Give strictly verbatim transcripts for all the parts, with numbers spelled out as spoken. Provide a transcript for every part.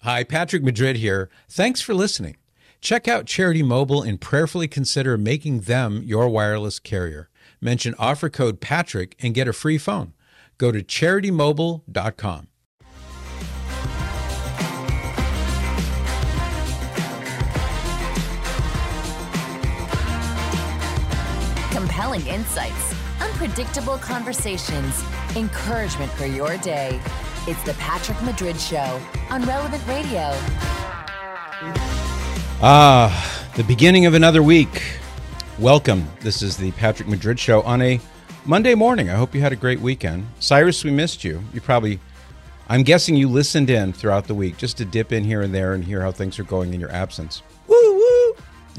Hi, Patrick Madrid here. Thanks for listening. Check out Charity Mobile and prayerfully consider making them your wireless carrier. Mention offer code Patrick and get a free phone. Go to charity mobile dot com. Compelling insights, unpredictable conversations, encouragement for your day. It's the Patrick Madrid Show on Relevant Radio. Ah, the beginning of another week. Welcome. This is the Patrick Madrid Show on a Monday morning. I hope you had a great weekend. Cyrus, we missed you. You probably, I'm guessing you listened in throughout the week just to dip in here and there and hear how things are going in your absence. Woo, woo.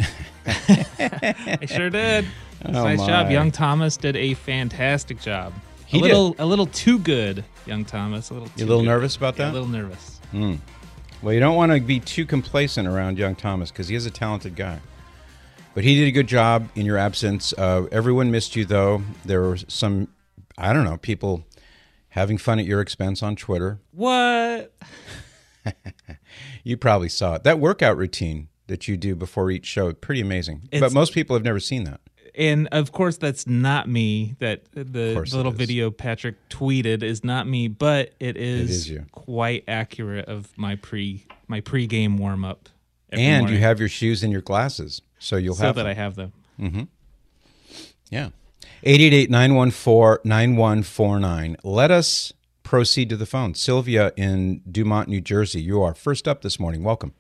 I sure did. Oh, nice my. job. Young Thomas did a fantastic job. He a little, did. a little too good, young Thomas. A little. Too You a little good. nervous about Yeah, that? a little nervous. Mm. Well, you don't want to be too complacent around young Thomas because he is a talented guy. But he did a good job in your absence. Uh, everyone missed you, though. There were some, I don't know, people having fun at your expense on Twitter. What? You probably saw it. That workout routine that you do before each show, pretty amazing. It's- but most people have never seen that. And of course, that's not me. That the, course the little it is. video Patrick tweeted is not me, but it is, is you. quite accurate of my pre my pregame warm up. And you have your shoes and your glasses, so you'll so have that them. I have them. Mm-hmm. Yeah. eight eight eight, nine one four, nine one four nine. Let us proceed to the phone. Sylvia in Dumont, New Jersey. You are first up this morning. Welcome.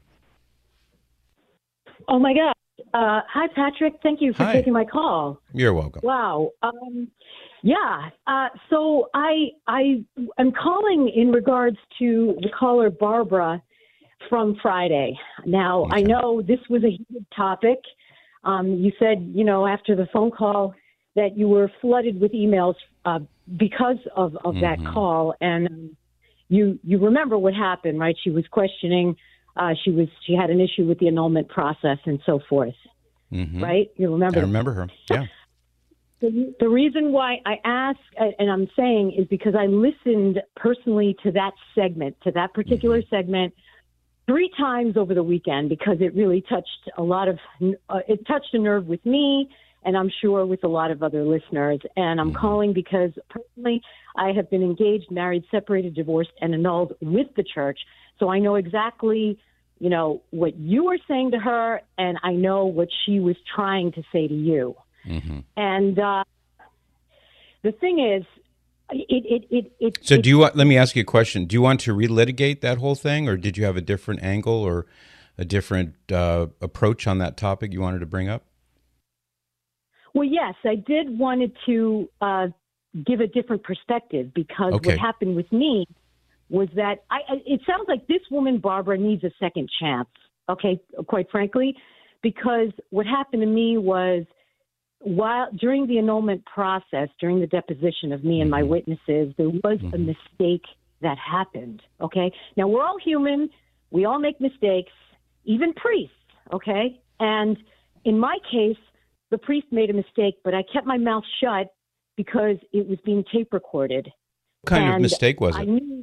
Oh, my God. Uh, hi, Patrick. Thank you for Hi. taking my call. You're welcome. Wow. Um, yeah. Uh, so I I am calling in regards to the caller Barbara from Friday. Now, I Okay. know this was a heated topic. Um, you said, you know, after the phone call that you were flooded with emails uh, because of, of Mhm. that call. And um, you you remember what happened, right? She was questioning. Uh, she was she had an issue with the annulment process and so forth, Mm-hmm. right? You remember? I remember her. Yeah. The, the reason why I ask, and I'm saying, is because I listened personally to that segment, to that particular Mm-hmm. segment, three times over the weekend because it really touched a lot of, uh, it touched a nerve with me, and I'm sure with a lot of other listeners. And I'm Mm-hmm. calling because personally, I have been engaged, married, separated, divorced, and annulled with the church. So I know exactly, you know, what you were saying to her, and I know what she was trying to say to you. Mm-hmm. And uh, the thing is, it it it, it So it, do you want, let me ask you a question. Do you want to relitigate that whole thing, or did you have a different angle or a different uh, approach on that topic you wanted to bring up? Well, yes, I did wanted to uh, give a different perspective because Okay. what happened with me was that I, I- it sounds like this woman, Barbara, needs a second chance, okay, quite frankly, because what happened to me was while during the annulment process, during the deposition of me and my witnesses, there was a mistake that happened, okay? Now, we're all human. We all make mistakes, even priests, okay? And in my case, the priest made a mistake, but I kept my mouth shut because it was being tape recorded. What kind of And mistake was I it? knew,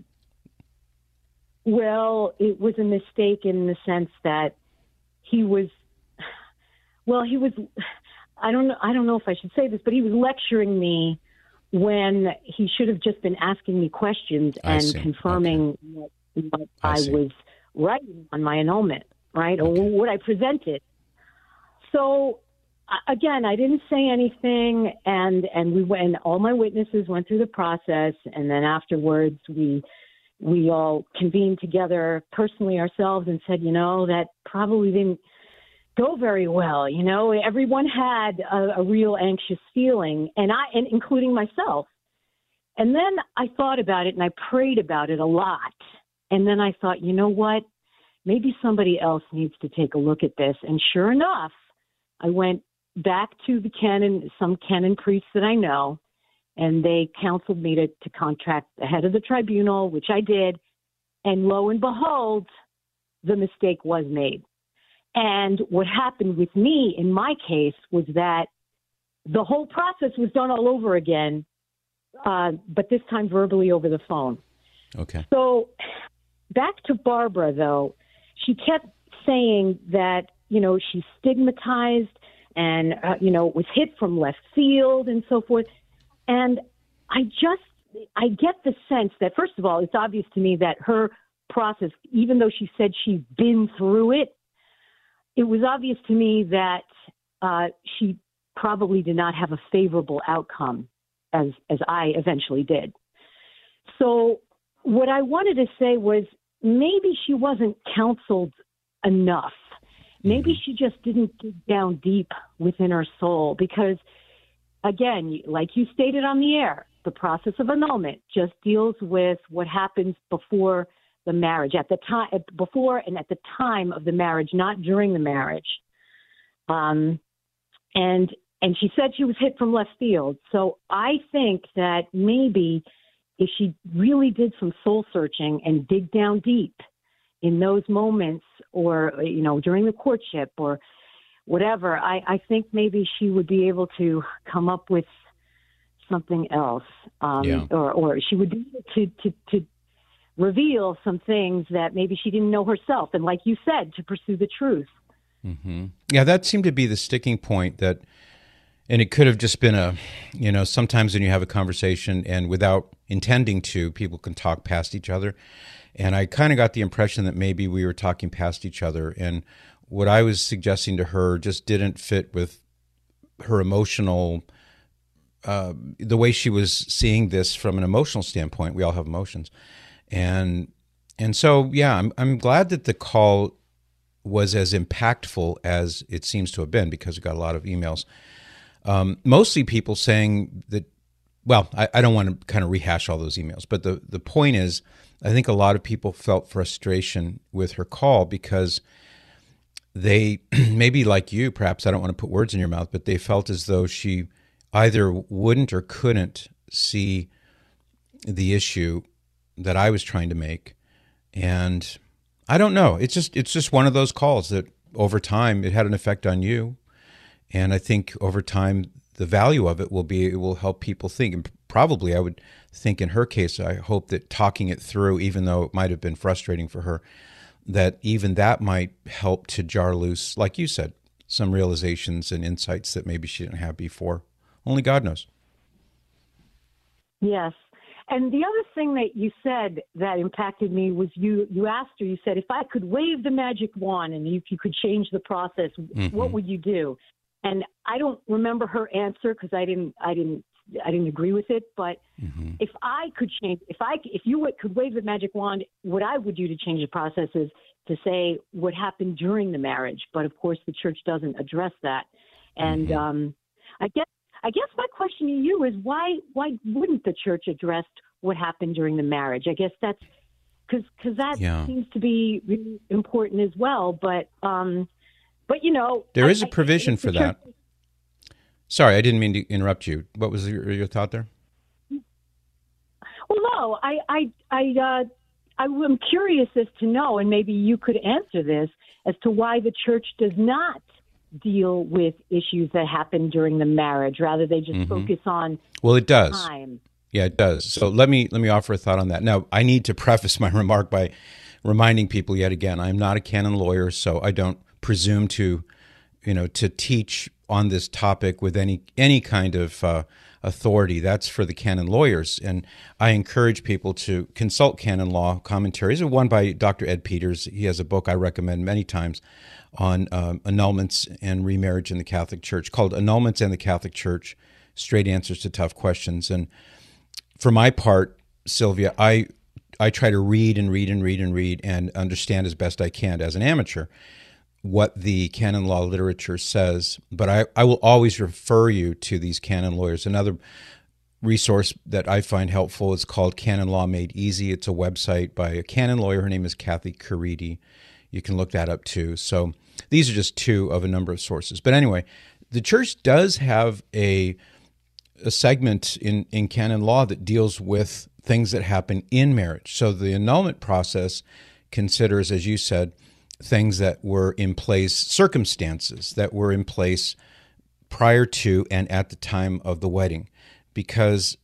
well, it was a mistake in the sense that he was, well, he was, I don't know, I don't know if I should say this, but he was lecturing me when he should have just been asking me questions I and see. confirming what, what I I, see. was writing on my annulment, right, or what I presented. So a- again, I didn't say anything, and and we went. All my witnesses went through the process, and then afterwards, we we all convened together personally ourselves and said, you know, that probably didn't go very well. You know, everyone had a, a real anxious feeling, and I, and including myself. And then I thought about it, and I prayed about it a lot. And then I thought, you know what? Maybe somebody else needs to take a look at this. And sure enough, I went back to the canon, some canon priests that I know, and they counseled me to, to contract the head of the tribunal, which I did. And lo and behold, the mistake was made. And what happened with me in my case was that the whole process was done all over again, uh, but this time verbally over the phone. Okay. So back to Barbara, though, she kept saying that, you know, she's stigmatized and, uh, you know, was hit from left field and so forth. And I just, I get the sense that, first of all, it's obvious to me that her process, even though she said she's been through it, it was obvious to me that uh, she probably did not have a favorable outcome, as as I eventually did. So what I wanted to say was maybe she wasn't counseled enough. Maybe mm-hmm. she just didn't dig down deep within her soul because, again, like you stated on the air, the process of annulment just deals with what happens before the marriage, at the time, before and at the time of the marriage, not during the marriage. Um, and and she said she was hit from left field. So I think that maybe if she really did some soul searching and dig down deep in those moments, or you know, during the courtship or whatever, I, I think maybe she would be able to come up with something else, um, yeah. or or she would be able to to to reveal some things that maybe she didn't know herself, and like you said, to pursue the truth. Mm-hmm. Yeah, that seemed to be the sticking point. That, and it could have just been a, you know, sometimes when you have a conversation and without intending to, people can talk past each other. And I kind of got the impression that maybe we were talking past each other, and what I was suggesting to her just didn't fit with her emotional, uh, the way she was seeing this from an emotional standpoint. We all have emotions. And and so, yeah, I'm I'm glad that the call was as impactful as it seems to have been, because we got a lot of emails. Um, mostly people saying that, well, I, I don't want to kind of rehash all those emails, but the, the point is, I think a lot of people felt frustration with her call because they, maybe like you, perhaps, I don't want to put words in your mouth, but they felt as though she either wouldn't or couldn't see the issue that I was trying to make. And I don't know. It's just it's just one of those calls that over time it had an effect on you. And I think over time the value of it will be, it will help people think. And probably I would think in her case, I hope that talking it through, even though it might have been frustrating for her, that even that might help to jar loose, like you said, some realizations and insights that maybe she didn't have before. Only God knows. Yes. And the other thing that you said that impacted me was you, you asked her, you said, if I could wave the magic wand and you, you could change the process, mm-hmm. what would you do? And I don't remember her answer because I didn't, I didn't, I didn't agree with it. But mm-hmm. if I could change, if I, if you would, could wave the magic wand, what I would do to change the process is to say what happened during the marriage. But of course, the church doesn't address that. And mm-hmm. um, I guess. I guess my question to you is why why wouldn't the church address what happened during the marriage? I guess that's because because that yeah. seems to be really important as well. But um, but you know, there I, is a provision I, for that. Church... Sorry, I didn't mean to interrupt you. What was your, your thought there? Well, no, I I I uh, I'm curious as to know, and maybe you could answer this, as to why the church does not deal with issues that happen during the marriage. Rather, they just mm-hmm. focus on well, it does. time. Yeah, it does. So let me let me offer a thought on that. Now, I need to preface my remark by reminding people yet again, I'm not a canon lawyer, so I don't presume to, you know, to teach on this topic with any any kind of uh, authority. That's for the canon lawyers, and I encourage people to consult canon law commentaries. One by Doctor Ed Peters. He has a book I recommend many times on um, annulments and remarriage in the Catholic Church, called Annulments and the Catholic Church, Straight Answers to Tough Questions. And for my part, Sylvia, I I try to read and read and read and read and understand as best I can as an amateur what the canon law literature says. But I, I will always refer you to these canon lawyers. Another resource that I find helpful is called Canon Law Made Easy. It's a website by a canon lawyer. Her name is Kathy Caridi. You can look that up too. So these are just two of a number of sources. But anyway, the church does have a a segment in, in canon law that deals with things that happen in marriage. So the annulment process considers, as you said, things that were in place, circumstances that were in place prior to and at the time of the wedding. Because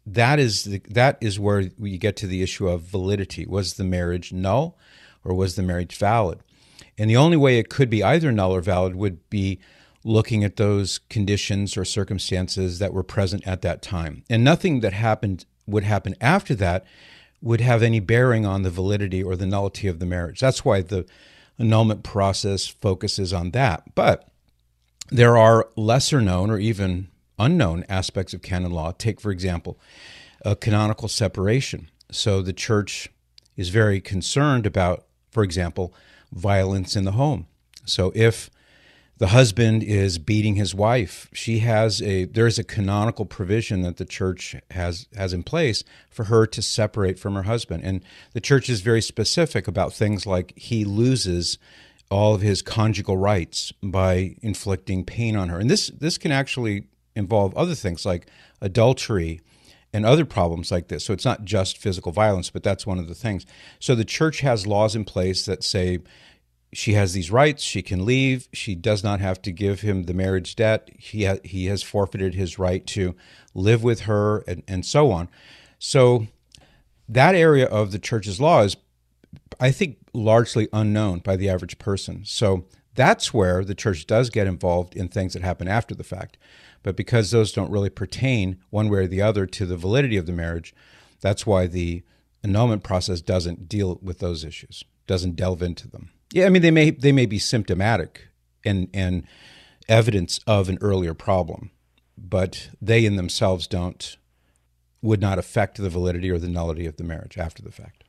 that is the, that is where we get to the issue of validity. Was the marriage null or was the marriage valid? And the only way it could be either null or valid would be looking at those conditions or circumstances that were present at that time. And nothing that happened would happen after that would have any bearing on the validity or the nullity of the marriage. That's why the annulment process focuses on that. But there are lesser known or even unknown aspects of canon law. Take, for example, a canonical separation. So the church is very concerned about, for example, violence in the home. So if the husband is beating his wife, she has a there's a canonical provision that the church has has in place for her to separate from her husband. And the church is very specific about things like he loses all of his conjugal rights by inflicting pain on her. And this this can actually involve other things like adultery and other problems like this. So it's not just physical violence, but that's one of the things. So the church has laws in place that say she has these rights, she can leave, she does not have to give him the marriage debt, he, ha- he has forfeited his right to live with her, and, and so on. So that area of the church's law is, I think, largely unknown by the average person. So that's where the church does get involved in things that happen after the fact. But because those don't really pertain one way or the other to the validity of the marriage, that's why the annulment process doesn't deal with those issues, doesn't delve into them. Yeah, I mean, they may they may be symptomatic and and evidence of an earlier problem, but they in themselves don't would not affect the validity or the nullity of the marriage after the fact.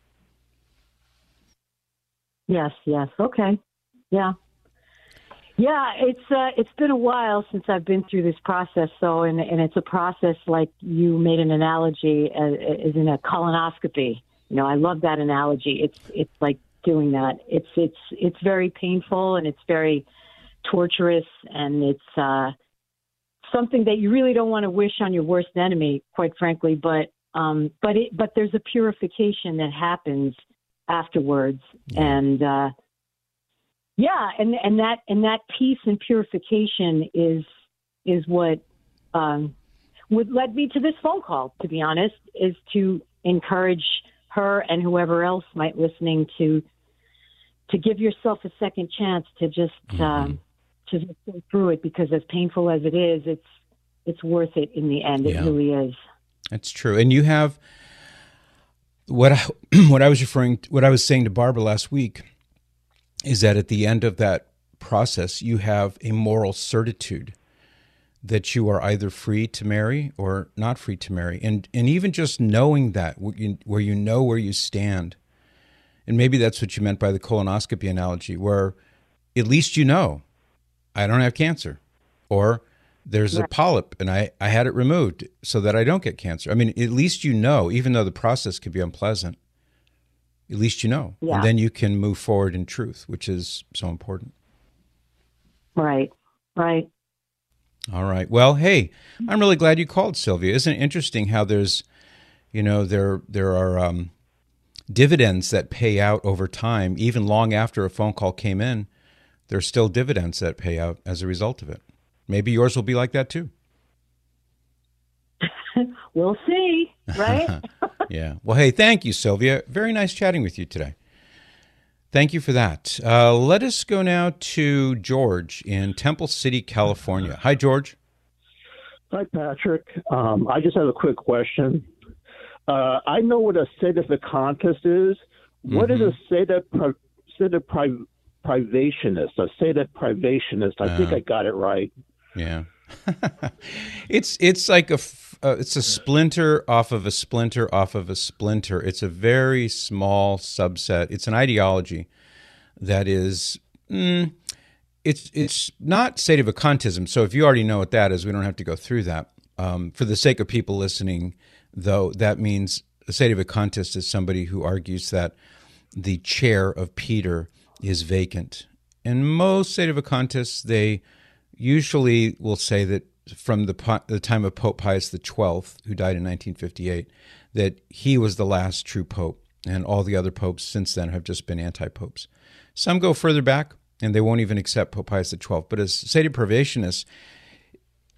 Yes, yes, okay, yeah, yeah. It's uh, it's been a while since I've been through this process, so and and it's a process like you made an analogy as, as in a colonoscopy. You know, I love that analogy. It's it's like doing that. It's it's it's very painful and it's very torturous, and it's uh, something that you really don't want to wish on your worst enemy, quite frankly. But um, but it but there's a purification that happens afterwards, yeah. and uh, yeah, and and that and that peace and purification is is what um, would led me to this phone call. To be honest, is to encourage her and whoever else might listening to to give yourself a second chance to just mm-hmm. um, to just go through it, because as painful as it is, it's it's worth it in the end. It yeah. really is. That's true. And you have what I, what I was referring to, what I was saying to Barbara last week is that at the end of that process, you have a moral certitude that you are either free to marry or not free to marry. And and even just knowing that, where you know where you stand, and maybe that's what you meant by the colonoscopy analogy, where at least you know, I don't have cancer, or there's a polyp and I, I had it removed so that I don't get cancer. I mean, at least you know, even though the process can be unpleasant, at least you know. Yeah. And then you can move forward in truth, which is so important. Right, right. All right. Well, hey, I'm really glad you called, Sylvia. Isn't it interesting how there's, you know, there there are um, dividends that pay out over time, even long after a phone call came in. There's still dividends that pay out as a result of it. Maybe yours will be like that too. We'll see, right? Yeah. Well, hey, thank you, Sylvia. Very nice chatting with you today. Thank you for that. Uh, let us go now to George in Temple City, California. Hi, George. Hi, Patrick. Um, I just have a quick question. Uh, I know what a sedevacantist is. What mm-hmm. is a sedep- sedeprivationist? A sedeprivationist. I uh, think I got it right. Yeah. it's it's like a uh, it's a splinter off of a splinter off of a splinter. It's a very small subset. It's an ideology that is mm, it's it's not sedevacantism. So if you already know what that is, we don't have to go through that. Um, for the sake of people listening, though, that means a sedevacantist is somebody who argues that the chair of Peter is vacant. And most sedevacantists, they usually will say that from the, the time of Pope Pius the twelfth, who died in nineteen fifty-eight, that he was the last true pope, and all the other popes since then have just been anti-popes. Some go further back, and they won't even accept Pope Pius the twelfth. But as sedeprivationists,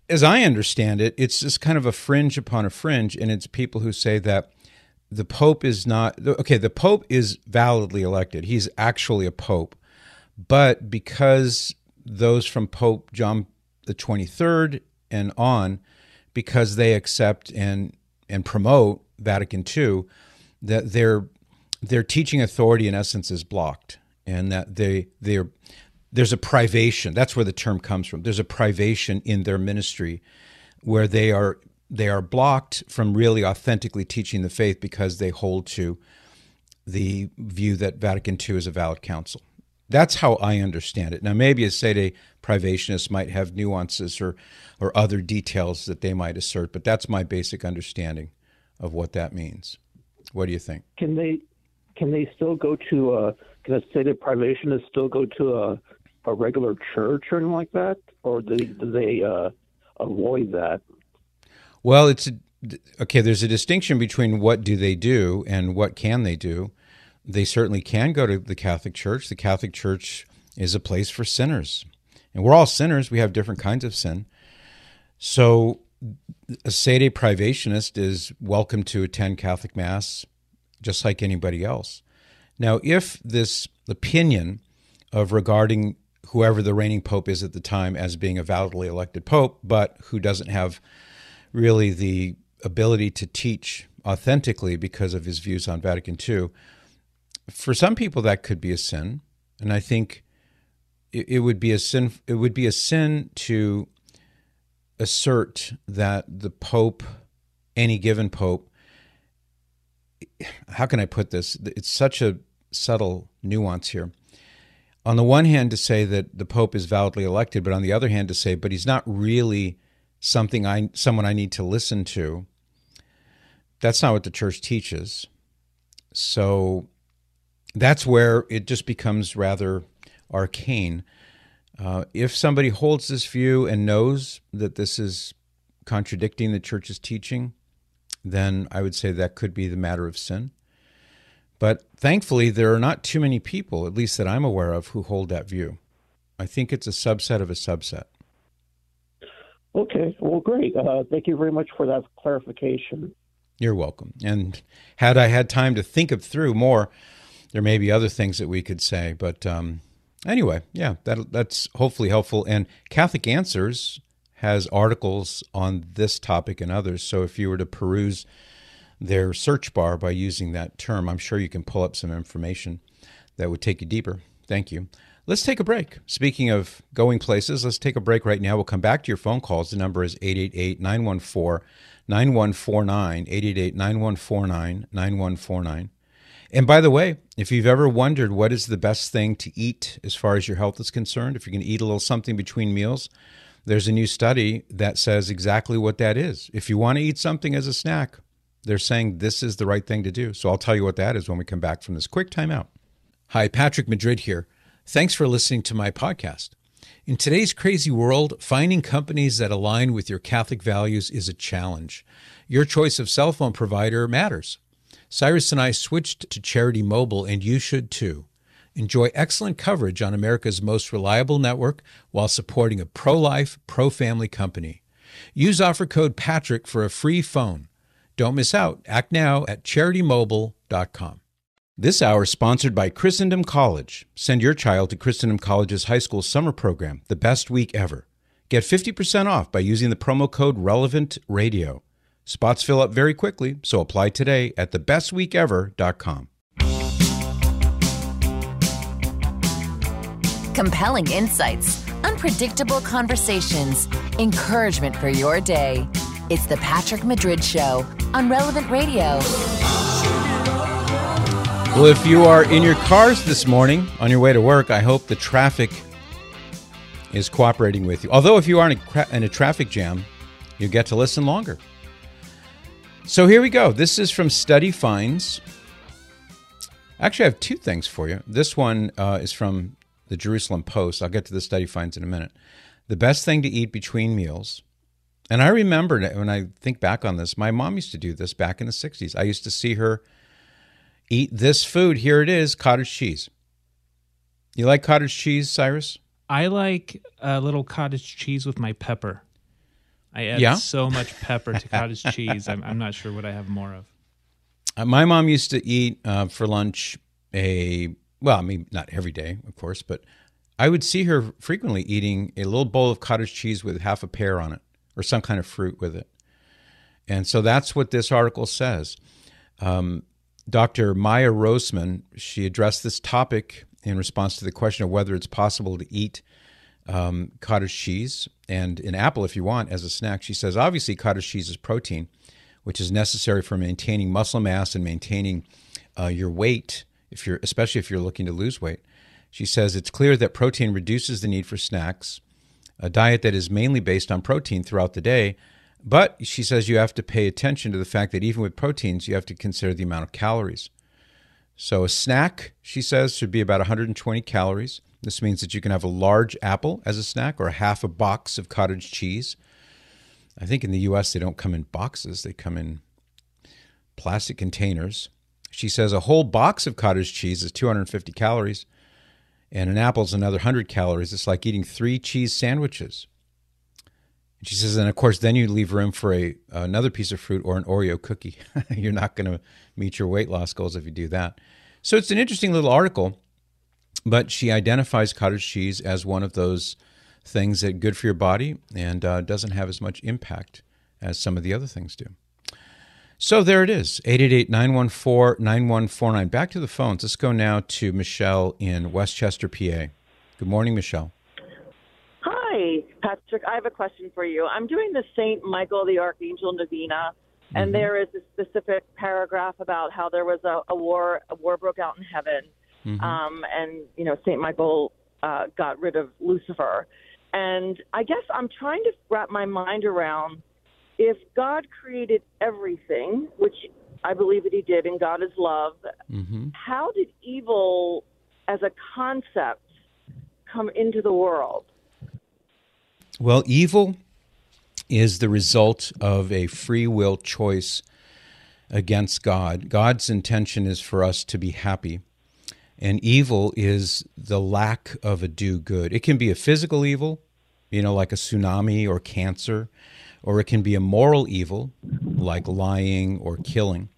as I understand it, it's just kind of a fringe upon a fringe, and it's people who say that the Pope is not, okay, the Pope is validly elected. He's actually a Pope. But because those from Pope John the twenty-third and on, because they accept and and promote Vatican two, that their their teaching authority in essence is blocked, and that they they're there's a privation. That's where the term comes from. There's a privation in their ministry where they are they are blocked from really authentically teaching the faith because they hold to the view that Vatican two is a valid council. That's how I understand it. Now, maybe a sede privationist might have nuances or, or other details that they might assert, but that's my basic understanding of what that means. What do you think? Can they can they still go to a, can a sede privationist still go to a, a regular church or anything like that? Or do, do they uh, avoid that? Well, it's a, okay, there's a distinction between what do they do and what can they do. They certainly can go to the Catholic Church. The Catholic Church is a place for sinners. And we're all sinners. We have different kinds of sin. So a sede privationist is welcome to attend Catholic Mass just like anybody else. Now, if this opinion of regarding whoever the reigning pope is at the time as being a validly elected pope, but who doesn't have really the ability to teach authentically because of his views on Vatican two, for some people that could be a sin, and I think it, it would be a sin. It would be a sin to assert that the Pope, any given Pope, how can I put this? It's such a subtle nuance here. On the one hand, to say that the Pope is validly elected, but on the other hand, to say, but he's not really something I, someone I need to listen to. That's not what the Church teaches. So that's where it just becomes rather arcane. Uh, if somebody holds this view and knows that this is contradicting the Church's teaching, then I would say that could be the matter of sin. But thankfully, there are not too many people, at least that I'm aware of, who hold that view. I think it's a subset of a subset. Okay, well, great. Uh, thank you very much for that clarification. You're welcome. And had I had time to think of through more, there may be other things that we could say. But um, anyway, yeah, that, that's hopefully helpful. And Catholic Answers has articles on this topic and others. So if you were to peruse their search bar by using that term, I'm sure you can pull up some information that would take you deeper. Thank you. Let's take a break. Speaking of going places, let's take a break right now. We'll come back to your phone calls. The number is eight eight eight, nine one four, nine one four nine, eight eight eight, nine one four nine, nine one four nine. And by the way, if you've ever wondered what is the best thing to eat as far as your health is concerned, if you're going to eat a little something between meals, there's a new study that says exactly what that is. If you want to eat something as a snack, they're saying this is the right thing to do. So I'll tell you what that is when we come back from this quick timeout. Hi, Patrick Madrid here. Thanks for listening to my podcast. In today's crazy world, finding companies that align with your Catholic values is a challenge. Your choice of cell phone provider matters. Cyrus and I switched to Charity Mobile, and you should too. Enjoy excellent coverage on America's most reliable network while supporting a pro-life, pro-family company. Use offer code Patrick for a free phone. Don't miss out. Act now at charity mobile dot com. This hour is sponsored by Christendom College. Send your child to Christendom College's high school summer program, the best week ever. Get fifty percent off by using the promo code RELEVANTRADIO. Spots fill up very quickly, so apply today at the best week ever dot com. Compelling insights, unpredictable conversations, encouragement for your day. It's the Patrick Madrid Show on Relevant Radio. Well, if you are in your cars this morning on your way to work, I hope the traffic is cooperating with you. Although if you are in a, in a traffic jam, you get to listen longer. So here we go. This is from Study Finds. Actually, I have two things for you. This one uh, is from the Jerusalem Post. I'll get to the Study Finds in a minute. The best thing to eat between meals. And I remember when I think back on this, my mom used to do this back in the sixties. I used to see her eat this food. Here it is, cottage cheese. You like cottage cheese, Cyrus? I like a little cottage cheese with my pepper. I add Yeah? so much pepper to cottage cheese. I'm, I'm not sure what I have more of. Uh, my mom used to eat uh, for lunch a, well, I mean, not every day, of course, but I would see her frequently eating a little bowl of cottage cheese with half a pear on it or some kind of fruit with it. And so that's what this article says. Um, Doctor Maya Roseman, she addressed this topic in response to the question of whether it's possible to eat um, cottage cheese and an apple if you want as a snack. She says, obviously, cottage cheese is protein, which is necessary for maintaining muscle mass and maintaining uh, your weight, if you're, especially if you're looking to lose weight. She says it's clear that protein reduces the need for snacks, a diet that is mainly based on protein throughout the day. But she says you have to pay attention to the fact that even with proteins, you have to consider the amount of calories. So a snack, she says, should be about one hundred twenty calories. This means that you can have a large apple as a snack or a half a box of cottage cheese. I think in the U S they don't come in boxes. They come in plastic containers. She says a whole box of cottage cheese is two hundred fifty calories, and an apple is another one hundred calories. It's like eating three cheese sandwiches. And she says, and of course, then you leave room for a another piece of fruit or an Oreo cookie. You're not going to meet your weight loss goals if you do that. So it's an interesting little article, but she identifies cottage cheese as one of those things that are good for your body and uh, doesn't have as much impact as some of the other things do. So there it is, eight eight eight, nine one four, nine one four nine. Back to the phones. Let's go now to Michelle in Westchester, P A. Good morning, Michelle. Hi, Patrick. I have a question for you. I'm doing the Saint Michael the Archangel Novena, and Mm-hmm. there is a specific paragraph about how there was a, a war a war broke out in heaven, Mm-hmm. um, and you know Saint Michael uh, got rid of Lucifer. And I guess I'm trying to wrap my mind around, if God created everything, which I believe that he did, and God is love, Mm-hmm. how did evil as a concept come into the world? Well, evil is the result of a free will choice against God. God's intention is for us to be happy, and evil is the lack of a do good. It can be a physical evil, you know, like a tsunami or cancer, or it can be a moral evil, like lying or killing.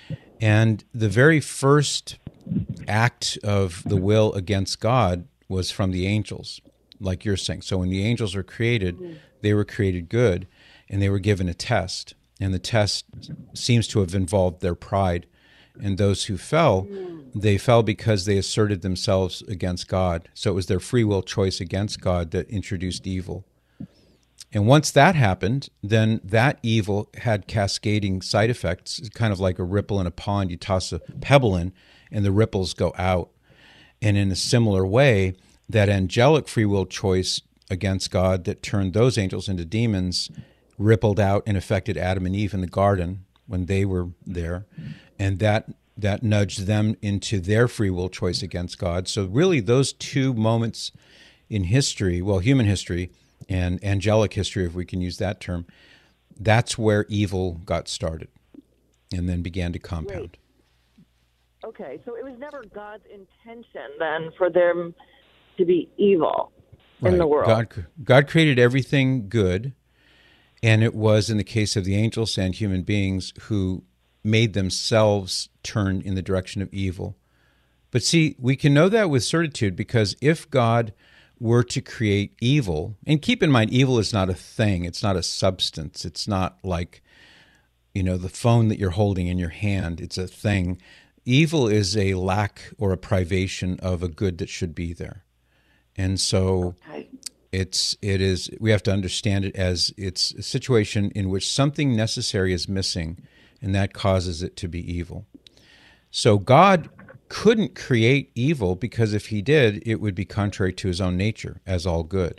And the very first act of the will against God was from the angels, like you're saying. So when the angels were created, they were created good, and they were given a test. And the test seems to have involved their pride. And those who fell, they fell because they asserted themselves against God. So it was their free will choice against God that introduced evil. And once that happened, then that evil had cascading side effects. It's kind of like a ripple in a pond. You toss a pebble in, and the ripples go out. And in a similar way, that angelic free will choice against God that turned those angels into demons rippled out and affected Adam and Eve in the garden when they were there. And that that nudged them into their free will choice against God. So really those two moments in history, well, human history and angelic history, if we can use that term, that's where evil got started and then began to compound. Wait. Okay, so it was never God's intention then for them to be evil in Right. the world. God, God created everything good, and it was in the case of the angels and human beings who made themselves turn in the direction of evil. But see, we can know that with certitude, because if God were to create evil, and keep in mind, evil is not a thing, it's not a substance, it's not like, you know, the phone that you're holding in your hand, it's a thing. Evil is a lack or a privation of a good that should be there. And so Okay. it's it is we have to understand it as it's a situation in which something necessary is missing, and that causes it to be evil. So God couldn't create evil, because if he did, it would be contrary to his own nature as all good.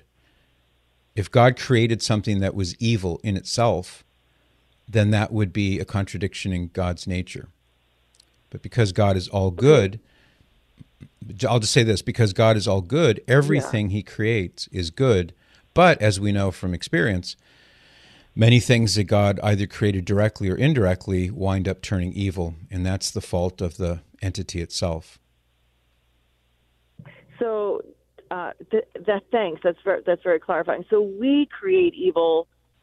If God created something that was evil in itself, then that would be a contradiction in God's nature. But because God is all good, I'll just say this, because God is all good, everything he creates is good. But as we know from experience, many things that God either created directly or indirectly wind up turning evil, and that's the fault of the entity itself. So uh, th- that thanks. That's very, that's very clarifying. So we create evil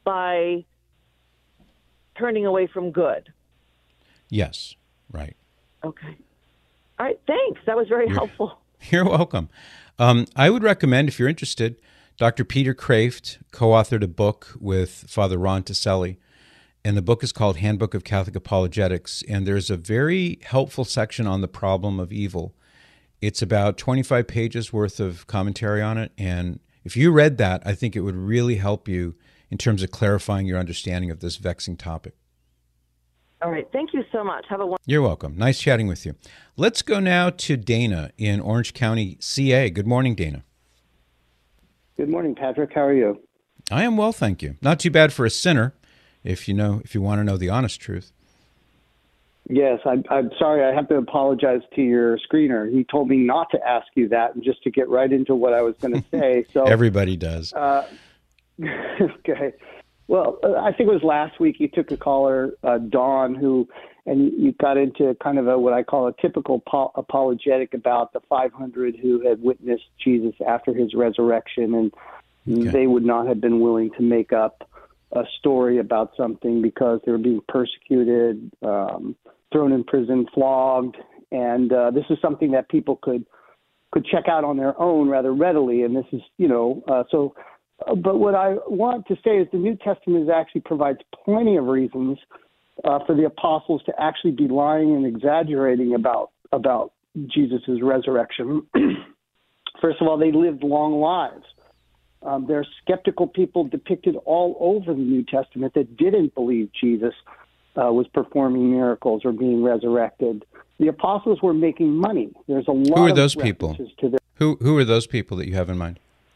by turning away from good. Yes, right. Okay. All right, thanks. That was very You're, helpful. You're welcome. Um, I would recommend, if you're interested, Doctor Peter Kraft co-authored a book with Father Ron Taselli, and the book is called Handbook of Catholic Apologetics, and there's a very helpful section on the problem of evil. It's about twenty-five pages worth of commentary on it, and if you read that, I think it would really help you in terms of clarifying your understanding of this vexing topic. All right. Thank you so much. Have a wonderful. You're welcome. Nice chatting with you. Let's go now to Dana in Orange County, C A. Good morning, Dana. Good morning, Patrick. How are you? I am well, thank you. Not too bad for a sinner, if you know, if you want to know the honest truth. Yes, I'm, I'm sorry. I have to apologize to your screener. He told me not to ask you that, and just to get right into what I was going to say. So everybody does. Uh, okay. Well, uh, I think it was last week you took a caller, uh, Dawn, who, and you got into kind of a what I call a typical po- apologetic about the five hundred who had witnessed Jesus after his resurrection, and okay. they would not have been willing to make up a story about something because they were being persecuted, um, thrown in prison, flogged, and uh, this is something that people could could check out on their own rather readily. And this is, you know, uh, so. Uh, but what I want to say is the New Testament actually provides plenty of reasons uh, for the apostles to actually be lying and exaggerating about about Jesus' resurrection. First of all, they lived long lives. Um, there are skeptical people depicted all over the New Testament that didn't believe Jesus uh, was performing miracles or being resurrected. The apostles were making money. There's a lot who are of those people? To their- who who are those people that you have in mind?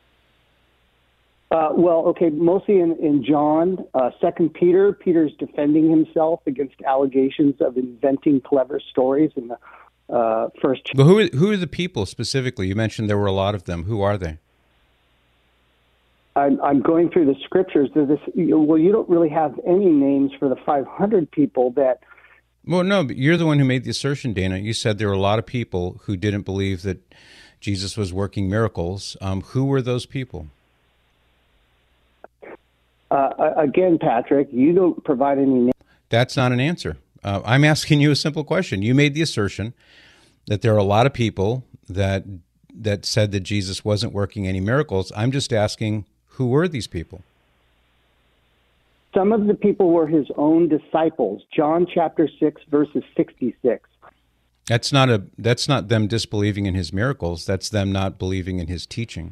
Uh, well, okay, mostly in, in John, uh, Second Peter. Peter's defending himself against allegations of inventing clever stories in the uh, first. But who are, who are the people specifically? You mentioned there were a lot of them. Who are they? I'm, I'm going through the scriptures. There's this, well, you don't really have any names for the five hundred people that. Well, no, but you're the one who made the assertion, Dana. You said there were a lot of people who didn't believe that Jesus was working miracles. Um, who were those people? Uh, again, Patrick, you don't provide any names. That's not an answer. Uh, I'm asking you a simple question. You made the assertion that there are a lot of people that that said that Jesus wasn't working any miracles. I'm just asking, who were these people? Some of the people were his own disciples. John chapter six, verses sixty-six. That's not a. That's not them disbelieving in his miracles. That's them not believing in his teaching.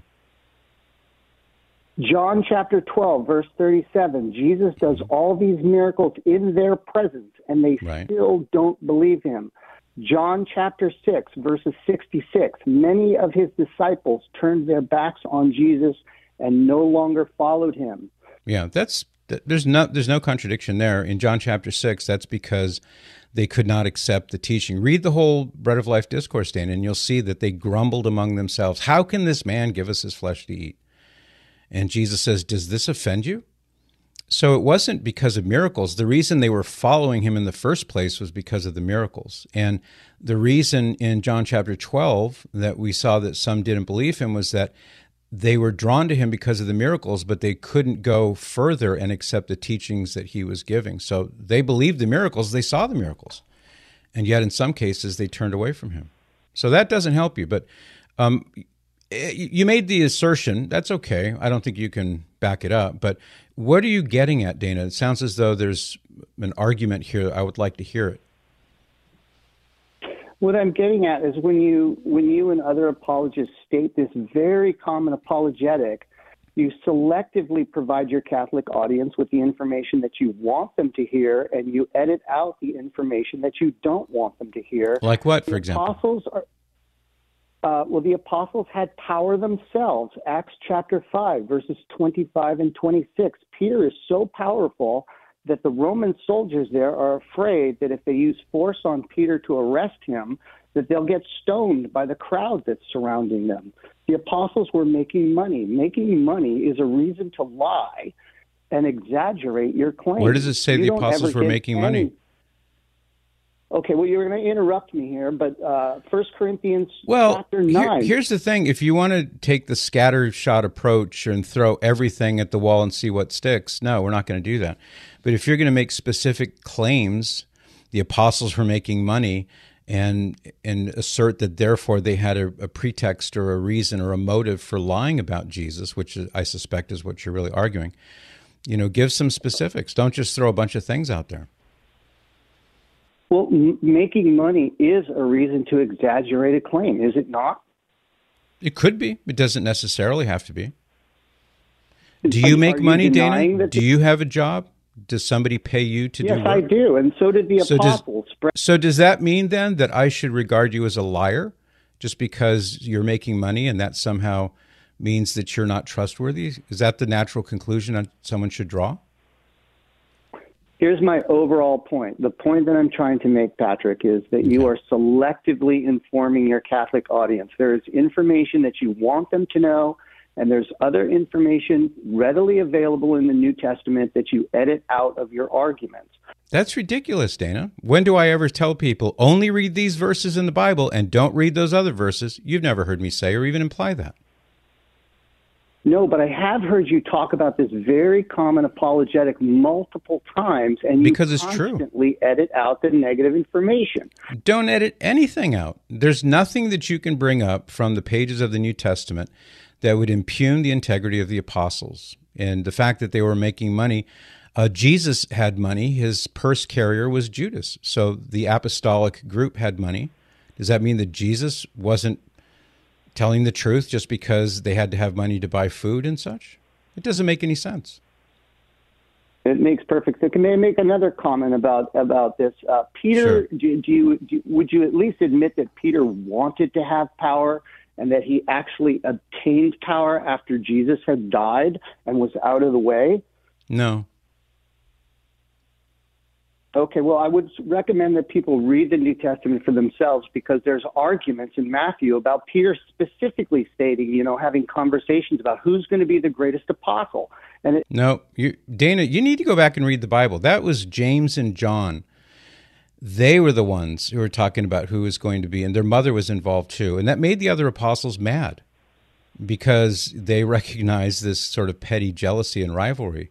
John chapter twelve, verse thirty-seven, Jesus does all these miracles in their presence, and they right. still don't believe him. John chapter six, verses sixty-six, many of his disciples turned their backs on Jesus and no longer followed him. Yeah, that's there's no there's no contradiction there. In John chapter six, that's because they could not accept the teaching. Read the whole Bread of Life discourse, Dan, and you'll see that they grumbled among themselves. How can this man give us his flesh to eat? And Jesus says, does this offend you? So it wasn't because of miracles. The reason they were following him in the first place was because of the miracles. And the reason in John chapter twelve that we saw that some didn't believe him was that they were drawn to him because of the miracles, but they couldn't go further and accept the teachings that he was giving. So they believed the miracles, they saw the miracles. And yet in some cases they turned away from him. So that doesn't help you. But um, you made the assertion. That's okay. I don't think you can back it up. But what are you getting at, Dana? It sounds as though there's an argument here. I would like to hear it. What I'm getting at is when you when you and other apologists state this very common apologetic, you selectively provide your Catholic audience with the information that you want them to hear, and you edit out the information that you don't want them to hear. Like what, for the example? Apostles are, uh, well, the apostles had power themselves. Acts chapter five, verses twenty-five and twenty-six. Peter is so powerful that the Roman soldiers there are afraid that if they use force on Peter to arrest him, that they'll get stoned by the crowd that's surrounding them. The apostles were making money. Making money is a reason to lie and exaggerate your claim. Where does it say you the apostles were making any... money? Okay, well, you're going to interrupt me here, but uh, First Corinthians Well, chapter here- nine. here's the thing. If you want to take the scattershot approach and throw everything at the wall and see what sticks, no, we're not going to do that. But if you're going to make specific claims, the apostles were making money, and and assert that therefore they had a, a pretext or a reason or a motive for lying about Jesus, which I suspect is what you're really arguing, you know, give some specifics. Don't just throw a bunch of things out there. Well, m- making money is a reason to exaggerate a claim, is it not? It could be. It doesn't necessarily have to be. Do Are- you make are you money, denying Dana? that Do you have a job? Does somebody pay you to Yes, do work? I do, and so did the So does- apostles. Spread- So does that mean then that I should regard you as a liar just because you're making money, and that somehow means that you're not trustworthy? Is that the natural conclusion that someone should draw? Here's my overall point. The point that I'm trying to make, Patrick, is that you are selectively informing your Catholic audience. There is information that you want them to know, and there's other information readily available in the New Testament that you edit out of your arguments. That's ridiculous, Dana. When do I ever tell people only read these verses in the Bible and don't read those other verses? You've never heard me say or even imply that. No, but I have heard you talk about this very common apologetic multiple times, and you Because it's true. constantly edit out the negative information. Don't edit anything out. There's nothing that you can bring up from the pages of the New Testament that would impugn the integrity of the apostles. And the fact that they were making money, uh, Jesus had money. His purse carrier was Judas. So the apostolic group had money. Does that mean that Jesus wasn't telling the truth just because they had to have money to buy food and such? It doesn't make any sense. It makes perfect sense. Can I make another comment about about this? Uh, Peter, Sure. do, do you do, would you at least admit that Peter wanted to have power and that he actually obtained power after Jesus had died and was out of the way? No. Okay, well, I would recommend that people read the New Testament for themselves, because there's arguments in Matthew about Peter specifically stating, you know, having conversations about who's going to be the greatest apostle. And it, No, you, Dana, you need to go back and read the Bible. That was James and John. They were the ones who were talking about who was going to be, and their mother was involved too. And that made the other apostles mad because they recognized this sort of petty jealousy and rivalry.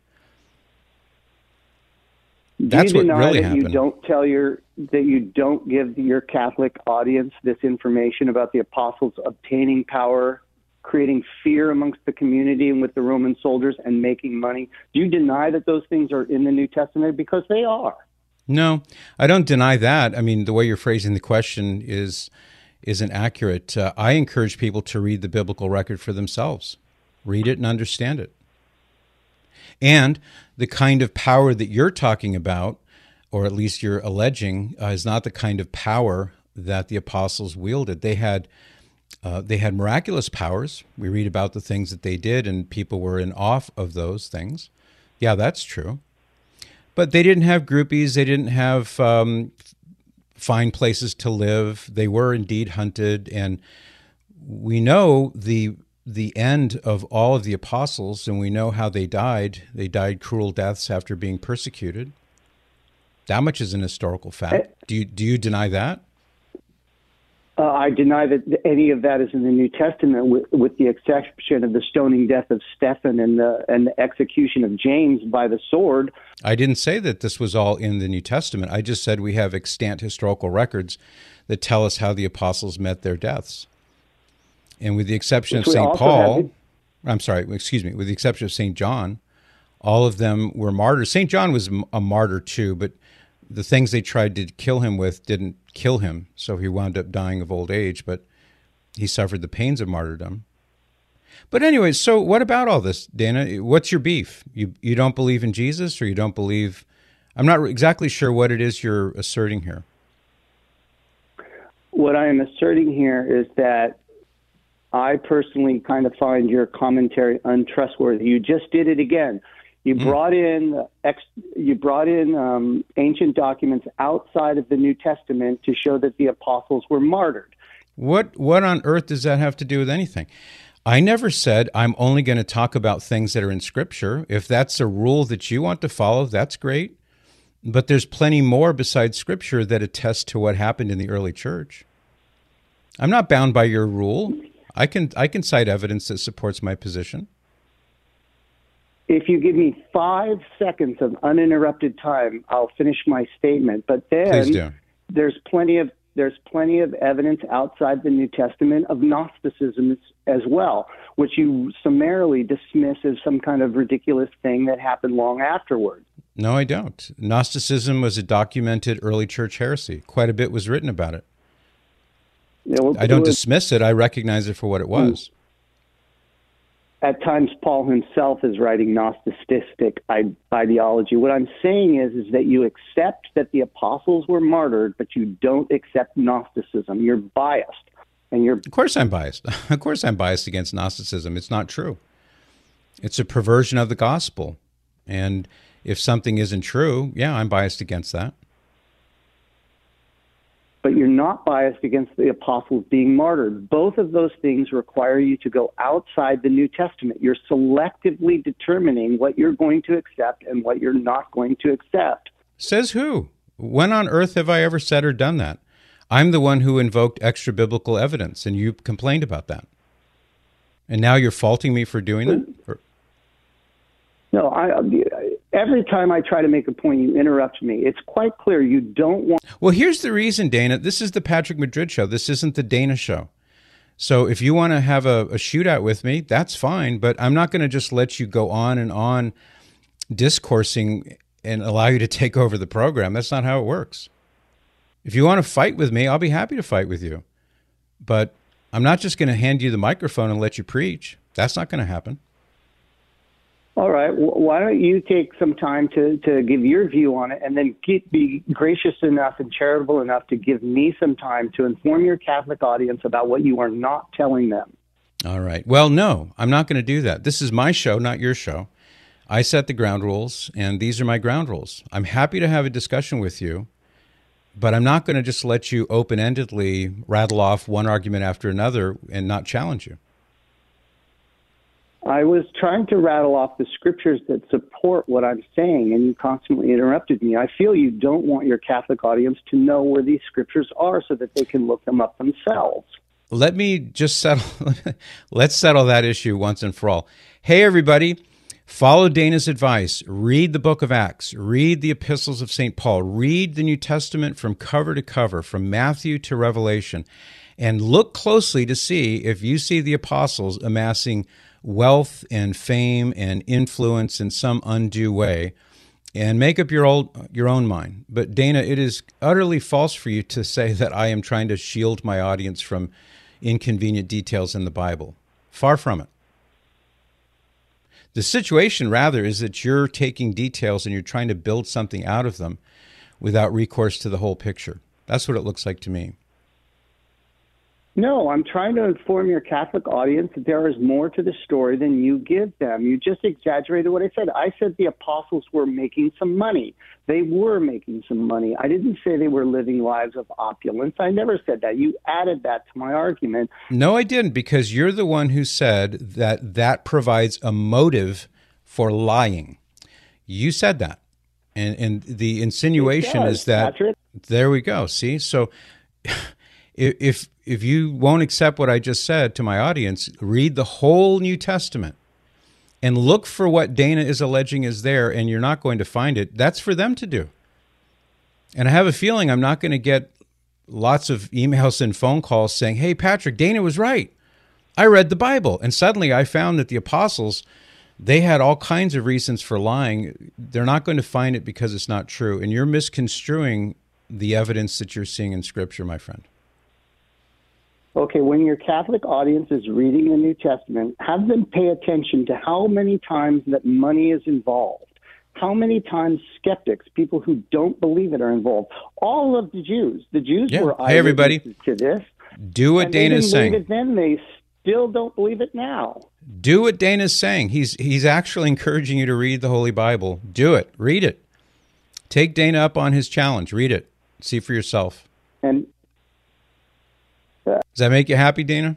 That's do you what deny really that happened. You don't tell your that you don't give your Catholic audience this information about the apostles obtaining power, creating fear amongst the community and with the Roman soldiers, and making money. Do you deny that those things are in the New Testament? Because they are. No, I don't deny that. I mean, the way you're phrasing the question is isn't accurate. Uh, I encourage people to read the biblical record for themselves. Read it and understand it. And the kind of power that you're talking about, or at least you're alleging, uh, is not the kind of power that the apostles wielded. They had uh, they had miraculous powers. We read about the things that they did, and people were in awe of those things. Yeah, that's true. But they didn't have groupies. They didn't have um, fine places to live. They were indeed hunted, and we know the the end of all of the apostles, and we know how they died. They died cruel deaths after being persecuted. That much is an historical fact. Do you do you deny that? Uh, I deny that any of that is in the New Testament, with, with the exception of the stoning death of Stephen and the and the execution of James by the sword. I didn't say that this was all in the New Testament. I just said we have extant historical records that tell us how the apostles met their deaths. And with the exception Which of we Saint also Paul, have I'm sorry, excuse me, with the exception of Saint John, all of them were martyrs. Saint John was a martyr too, but the things they tried to kill him with didn't kill him, so he wound up dying of old age, but he suffered the pains of martyrdom. But anyway, so what about all this, Dana? What's your beef? You you don't believe in Jesus, or you don't believe... I'm not exactly sure what it is you're asserting here. What I am asserting here is that I personally kind of find your commentary untrustworthy. You just did it again. You mm. brought in ex, you brought in um, ancient documents outside of the New Testament to show that the apostles were martyred. What what on earth does that have to do with anything? I never said I'm only going to talk about things that are in Scripture. If that's a rule that you want to follow, that's great. But there's plenty more besides Scripture that attest to what happened in the early church. I'm not bound by your rule. I can I can cite evidence that supports my position. If you give me five seconds of uninterrupted time, I'll finish my statement. But Please do. then there's plenty of there's plenty of evidence outside the New Testament of Gnosticism as well, which you summarily dismiss as some kind of ridiculous thing that happened long afterward. No, I don't. Gnosticism was a documented early church heresy. Quite a bit was written about it. You know, I don't it was, dismiss it. I recognize it for what it was. At times, Paul himself is writing Gnosticistic ideology. What I'm saying is, is that you accept that the apostles were martyred, but you don't accept Gnosticism. You're biased, and you're. Of course, I'm biased. Of course, I'm biased against Gnosticism. It's not true. It's a perversion of the gospel, and if something isn't true, yeah, I'm biased against that. But you're not biased against the apostles being martyred. Both of those things require you to go outside the New Testament. You're selectively determining what you're going to accept and what you're not going to accept. Says who? When on earth have I ever said or done that? I'm the one who invoked extra biblical evidence, and you complained about that. And now you're faulting me for doing that? Or... No, I, every time I try to make a point, you interrupt me. It's quite clear you don't want... Well, here's the reason, Dana. This is the Patrick Madrid Show. This isn't the Dana Show. So if you want to have a, a shootout with me, that's fine, but I'm not going to just let you go on and on discoursing and allow you to take over the program. That's not how it works. If you want to fight with me, I'll be happy to fight with you. But I'm not just going to hand you the microphone and let you preach. That's not going to happen. All right. Why don't you take some time to, to give your view on it, and then keep, be gracious enough and charitable enough to give me some time to inform your Catholic audience about what you are not telling them. All right. Well, no, I'm not going to do that. This is my show, not your show. I set the ground rules, and these are my ground rules. I'm happy to have a discussion with you, but I'm not going to just let you open-endedly rattle off one argument after another and not challenge you. I was trying to rattle off the scriptures that support what I'm saying, and you constantly interrupted me. I feel you don't want your Catholic audience to know where these scriptures are so that they can look them up themselves. Let me just settle, let's settle that issue once and for all. Hey, everybody, follow Dana's advice. Read the book of Acts. Read the epistles of Saint Paul. Read the New Testament from cover to cover, from Matthew to Revelation, and look closely to see if you see the apostles amassing wealth and fame and influence in some undue way, and make up your old your own mind. But Dana, it is utterly false for you to say that I am trying to shield my audience from inconvenient details in the Bible. Far from it. The situation, rather, is that you're taking details and you're trying to build something out of them without recourse to the whole picture. That's what it looks like to me. No, I'm trying to inform your Catholic audience that there is more to the story than you give them. You just exaggerated what I said. I said the apostles were making some money. They were making some money. I didn't say they were living lives of opulence. I never said that. You added that to my argument. No, I didn't, because you're the one who said that that provides a motive for lying. You said that. And, and the insinuation does, is that... Patrick. There we go. See? So... If if you won't accept what I just said to my audience, read the whole New Testament and look for what Dana is alleging is there, and you're not going to find it. That's for them to do. And I have a feeling I'm not going to get lots of emails and phone calls saying, hey, Patrick, Dana was right. I read the Bible. And suddenly I found that the apostles, they had all kinds of reasons for lying. They're not going to find it because it's not true. And you're misconstruing the evidence that you're seeing in Scripture, my friend. Okay, when your Catholic audience is reading the New Testament, have them pay attention to how many times that money is involved, how many times skeptics, people who don't believe it, are involved. All of the Jews, the Jews yeah. were hey, everybody. to this. Do what Dana is saying. They didn't believe it then, they still don't believe it now. Do what Dana is saying. He's he's actually encouraging you to read the Holy Bible. Do it. Read it. Take Dana up on his challenge. Read it. See for yourself. And Does that make you happy, Dana?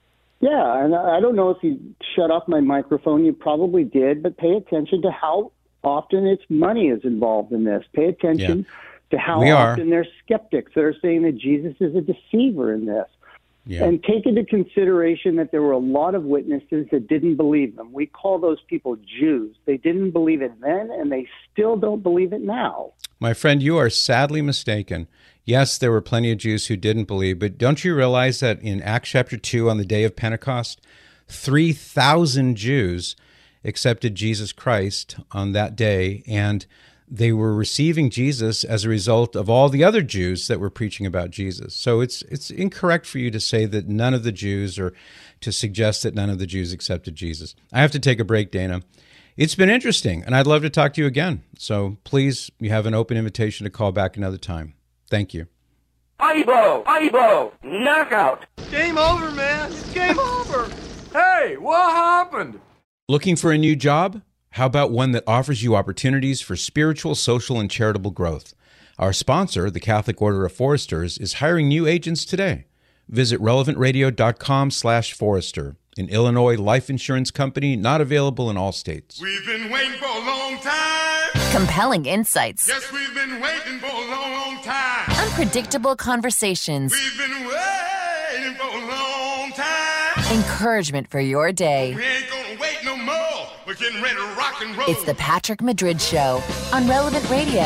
Yeah, and I don't know if you shut off my microphone. You probably did, but pay attention to how often it's money is involved in this. Pay attention to how We are. often there's skeptics that are saying that Jesus is a deceiver in this. Yeah. And take into consideration that there were a lot of witnesses that didn't believe them. We call those people Jews. They didn't believe it then, and they still don't believe it now. My friend, you are sadly mistaken. Yes, there were plenty of Jews who didn't believe, but don't you realize that in Acts chapter two, on the day of Pentecost, three thousand Jews accepted Jesus Christ on that day, and they were receiving Jesus as a result of all the other Jews that were preaching about Jesus. So it's it's incorrect for you to say that none of the Jews, or to suggest that none of the Jews accepted Jesus. I have to take a break, Dana. It's been interesting, and I'd love to talk to you again. So please, you have an open invitation to call back another time. Thank you. Ibo! Ibo! Knockout! Game over, man. It's game over. Hey, what happened? Looking for a new job? How about one that offers you opportunities for spiritual, social, and charitable growth? Our sponsor, the Catholic Order of Foresters, is hiring new agents today. Visit relevant radio dot com slash forester, an Illinois life insurance company not available in all states. We've been waiting for a long time. Compelling insights. Yes, we've been waiting for a long, long time. Unpredictable conversations. We've been waiting for a long time. Encouragement for your day. We ain't gonna wait no more. We're getting ready to rock and roll. It's the Patrick Madrid Show on Relevant Radio.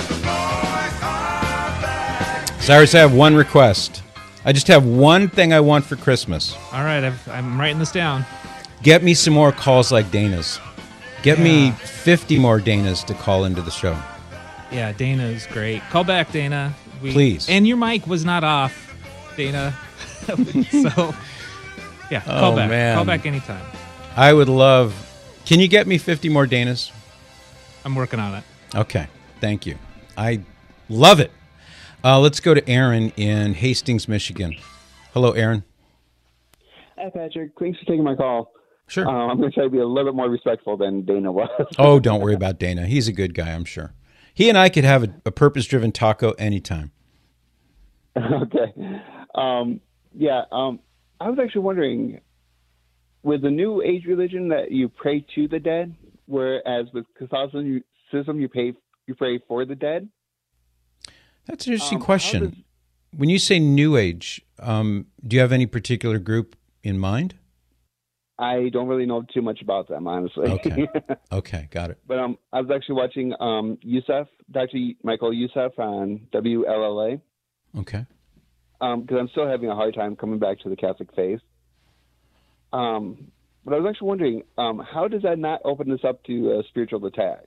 Cyrus, I have one request. I just have one thing I want for Christmas. All right, I've, I'm writing this down. Get me some more calls like Dana's. Get Yeah. me fifty more Danas to call into the show. Yeah, Dana's great. Call back, Dana. We, Please. And your mic was not off, Dana. So, yeah, call Oh, back. man. Call back anytime. I would love... Can you get me fifty more Danas? I'm working on it. Okay, thank you. I love it. Uh, let's go to Aaron in Hastings, Michigan. Hello, Aaron. Hi, Patrick. Thanks for taking my call. Sure. Um, I'm going to try to be a little bit more respectful than Dana was. Oh, don't worry about Dana. He's a good guy, I'm sure. He and I could have a, a purpose-driven taco anytime. Okay. Um, yeah, um, I was actually wondering, with the New Age religion that you pray to the dead, whereas with Catholicism you pay you pray for the dead? That's an interesting Um, how question. does- When you say New Age, um, do you have any particular group in mind? I don't really know too much about them, honestly. Okay. Okay, got it. But um, I was actually watching um, Youssef, Doctor Michael Youssef on W L L A. Okay. Because um, I'm still having a hard time coming back to the Catholic faith. Um, but I was actually wondering, um, how does that not open us up to a spiritual attack?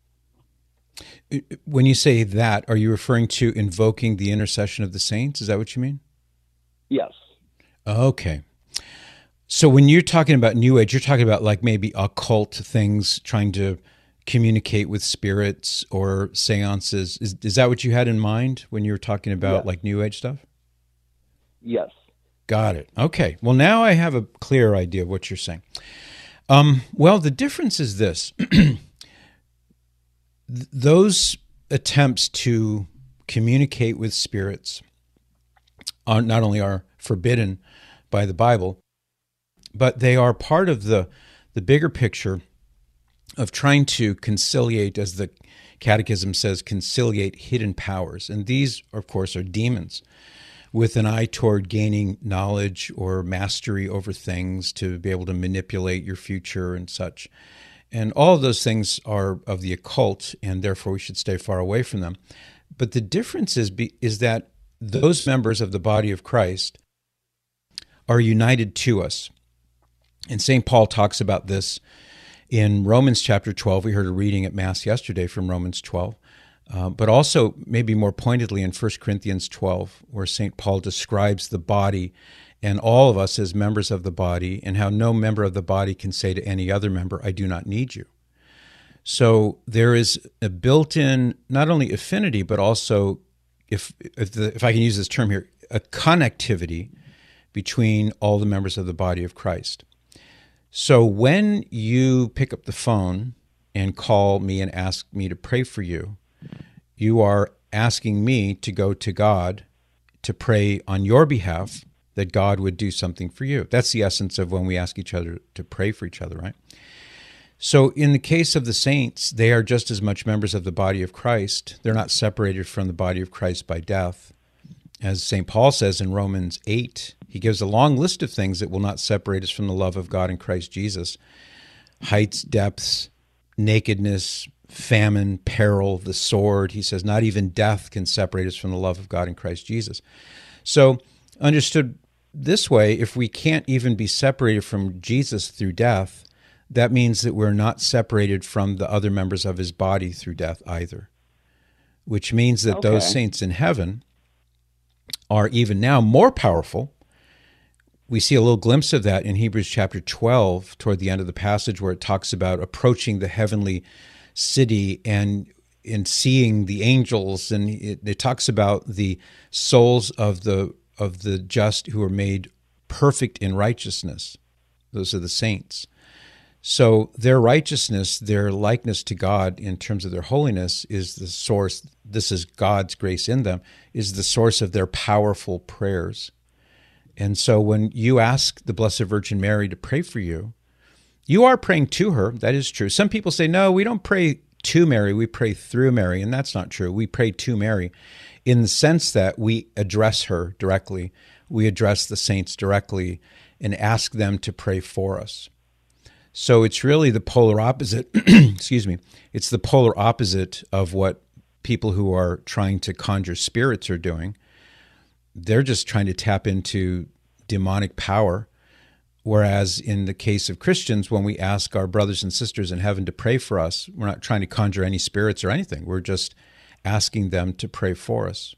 When you say that, are you referring to invoking the intercession of the saints? Is that what you mean? Yes. Okay. So when you're talking about New Age, you're talking about like maybe occult things, trying to communicate with spirits or seances. Is, is that what you had in mind when you were talking about Yes. like New Age stuff? Yes. Got it. Okay. Well, now I have a clear idea of what you're saying. Um, well, the difference is this. Th- those attempts to communicate with spirits are not only are forbidden by the Bible, but they are part of the, the bigger picture of trying to conciliate, as the Catechism says, conciliate hidden powers. And these, of course, are demons with an eye toward gaining knowledge or mastery over things to be able to manipulate your future and such. And all of those things are of the occult, and therefore we should stay far away from them. But the difference is, be, is that those members of the body of Christ are united to us. And Saint Paul talks about this in Romans chapter twelve. We heard a reading at Mass yesterday from Romans twelve. Uh, but also, maybe more pointedly, in First Corinthians twelve, where Saint Paul describes the body and all of us as members of the body, and how no member of the body can say to any other member, I do not need you. So there is a built-in, not only affinity, but also, if if, the, if I can use this term here, a connectivity between all the members of the body of Christ. So when you pick up the phone and call me and ask me to pray for you, you are asking me to go to God to pray on your behalf that God would do something for you. That's the essence of when we ask each other to pray for each other, right? So in the case of the saints, they are just as much members of the body of Christ. They're not separated from the body of Christ by death. As Saint Paul says in Romans eight, he gives a long list of things that will not separate us from the love of God in Christ Jesus. Heights, depths, nakedness, famine, peril, the sword. He says not even death can separate us from the love of God in Christ Jesus. So understood this way, if we can't even be separated from Jesus through death, that means that we're not separated from the other members of his body through death either, which means that Okay. those saints in heaven are even now more powerful. We see a little glimpse of that in Hebrews chapter twelve, toward the end of the passage, where it talks about approaching the heavenly city and in seeing the angels, and it, it talks about the souls of the of the just who are made perfect in righteousness. Those are the saints. So their righteousness, their likeness to God in terms of their holiness is the source, this is God's grace in them, is the source of their powerful prayers. And so when you ask the Blessed Virgin Mary to pray for you, you are praying to her, that is true. Some people say, no, we don't pray to Mary, we pray through Mary, and that's not true. We pray to Mary in the sense that we address her directly, we address the saints directly and ask them to pray for us. So it's really the polar opposite, excuse me, it's the polar opposite of what people who are trying to conjure spirits are doing. They're just trying to tap into demonic power, whereas in the case of Christians, when we ask our brothers and sisters in heaven to pray for us, we're not trying to conjure any spirits or anything. We're just asking them to pray for us.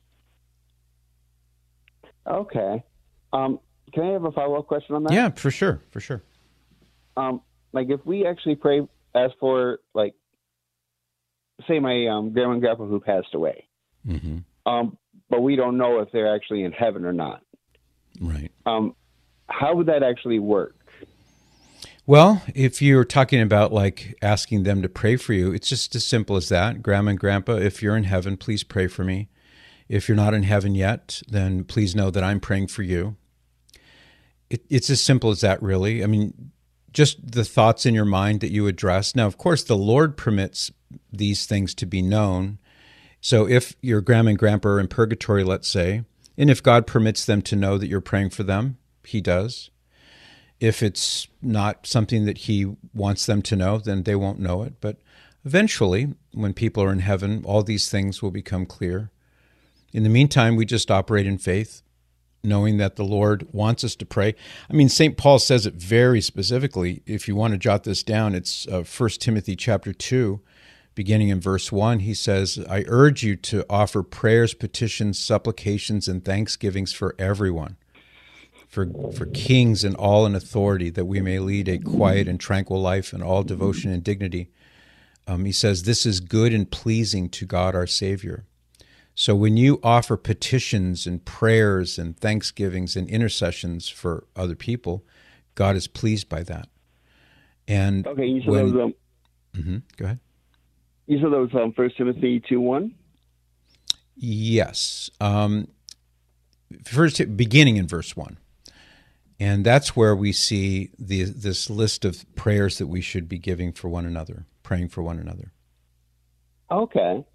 Okay. Um, can I have a follow-up question on that? Yeah, for sure, for sure. Um, like if we actually pray, ask for, like, say my um, grandma and grandpa who passed away, mm-hmm. um, but we don't know if they're actually in heaven or not. Right. Um, how would that actually work? Well, if you're talking about like asking them to pray for you, it's just as simple as that. Grandma and grandpa, if you're in heaven, please pray for me. If you're not in heaven yet, then please know that I'm praying for you. It, it's as simple as that, really. I mean, just the thoughts in your mind that you address. Now, of course, the Lord permits these things to be known. So if your grandma and grandpa are in purgatory, let's say, and if God permits them to know that you're praying for them, he does. If it's not something that he wants them to know, then they won't know it. But eventually, when people are in heaven, all these things will become clear. In the meantime, we just operate in faith, knowing that the Lord wants us to pray. I mean, Saint Paul says it very specifically. If you want to jot this down, it's uh, First Timothy chapter two, beginning in verse one. He says, I urge you to offer prayers, petitions, supplications, and thanksgivings for everyone, for, for kings and all in authority, that we may lead a quiet and tranquil life in all devotion and dignity. Um, he says, this is good and pleasing to God our Savior. So when you offer petitions and prayers and thanksgivings and intercessions for other people, God is pleased by that. And okay, you said when, those, um, mm-hmm, go ahead. You said those um, First Timothy two one? Yes. Um, first, beginning in verse one. And that's where we see the, this list of prayers that we should be giving for one another, praying for one another. Okay.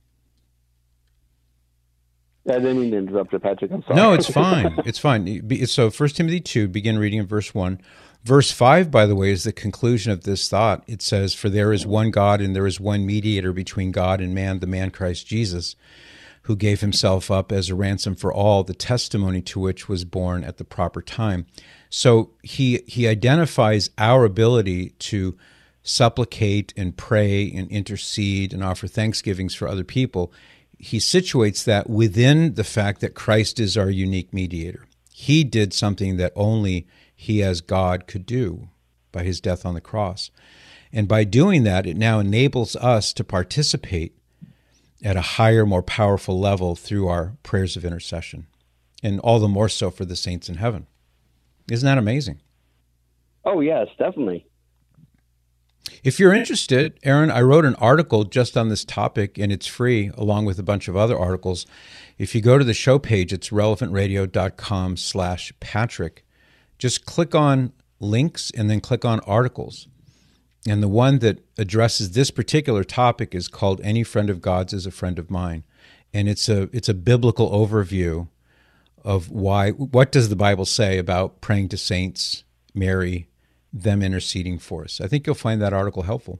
I didn't mean to interrupt you, Patrick. I'm sorry. No, it's fine. It's fine. So First Timothy two, begin reading in verse one. Verse five, by the way, is the conclusion of this thought. It says, for there is one God and there is one mediator between God and man, the man Christ Jesus, who gave himself up as a ransom for all, the testimony to which was born at the proper time. So he he identifies our ability to supplicate and pray and intercede and offer thanksgivings for other people. He situates that within the fact that Christ is our unique mediator. He did something that only he as God could do by his death on the cross. And by doing that, it now enables us to participate at a higher, more powerful level through our prayers of intercession, and all the more so for the saints in heaven. Isn't that amazing? Oh, yes, definitely. If you're interested, Aaron, I wrote an article just on this topic, and it's free, along with a bunch of other articles. If you go to the show page, it's relevantradio.com slash Patrick. Just click on links and then click on articles. And the one that addresses this particular topic is called Any Friend of God's is a Friend of Mine. And it's a it's a biblical overview of why, what does the Bible say about praying to saints, Mary, them interceding for us. I think you'll find that article helpful.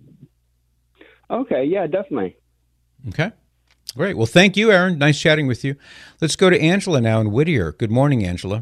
Okay, yeah, definitely. Okay, great. Well, thank you, Aaron. Nice chatting with you. Let's go to Angela now in Whittier. Good morning, Angela.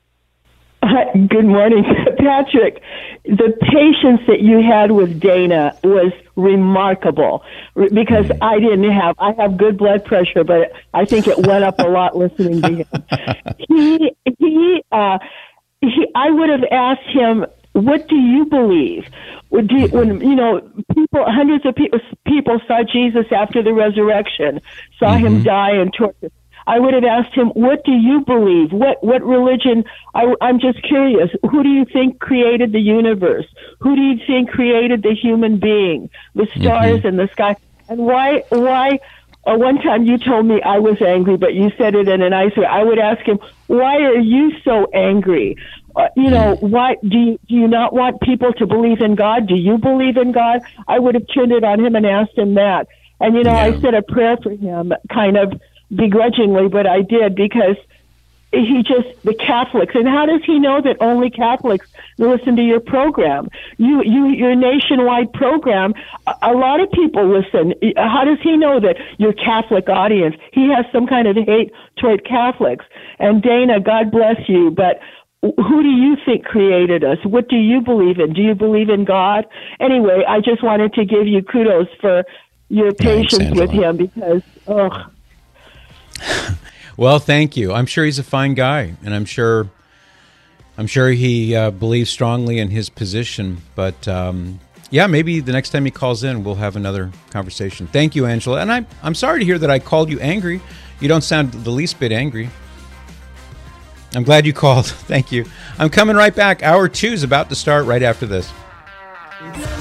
Hi, good morning, Patrick. The patience that you had with Dana was remarkable because mm. I didn't have, I have good blood pressure, but I think it went up a lot listening to him. He, he, uh, he, I would have asked him, what do you believe? When, do you, when you know, people, hundreds of people, people saw Jesus after the resurrection, saw mm-hmm. him die and torture. I would have asked him, what do you believe? What what religion? I, I'm just curious. Who do you think created the universe? Who do you think created the human being, the stars mm-hmm. and the sky? And why? Why? Uh, one time you told me I was angry, but you said it in a nice way. I would ask him, why are you so angry? Uh, you know, why do you, do you not want people to believe in God? Do you believe in God? I would have turned it on him and asked him that. And, you know, yeah. I said a prayer for him kind of begrudgingly, but I did because he just, the Catholics, and how does he know that only Catholics listen to your program? You, you, your nationwide program, a, a lot of people listen. How does he know that your Catholic audience, he has some kind of hate toward Catholics? And Dana, God bless you, but who do you think created us? What do you believe in? Do you believe in God? Anyway, I just wanted to give you kudos for your patience Thanks, with him because, ugh. Well, thank you. I'm sure he's a fine guy, and I'm sure I'm sure he uh, believes strongly in his position. But um, yeah, maybe the next time he calls in, we'll have another conversation. Thank you, Angela. And I'm I'm sorry to hear that I called you angry. You don't sound the least bit angry. I'm glad you called. Thank you. I'm coming right back. Hour two is about to start right after this.